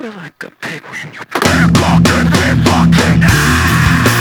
We're like the people in your brain fucking be fucking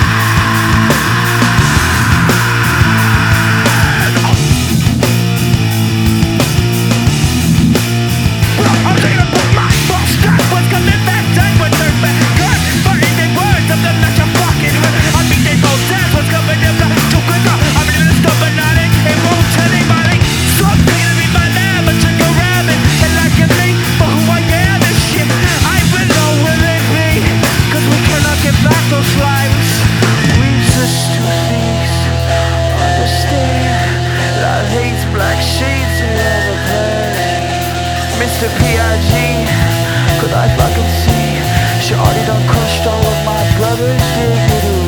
I'm thinking about my mustache. What's coming back? Time with their back. God, fighting the words of the match I'm fucking with. I'm beating both sides. What's coming up? Too quick up. I'm in this Illuminati. It won't tell anybody. So I'm thinking to be my lab. I took a rabbit. And like a me for who I am and shit. I below where they be. Cause we cannot get back those lives. We just two thieves. Understand. Love hates black shades in the other place. Mr. P.I.G. Could I fucking see? She already done crushed all of my brother's dignity.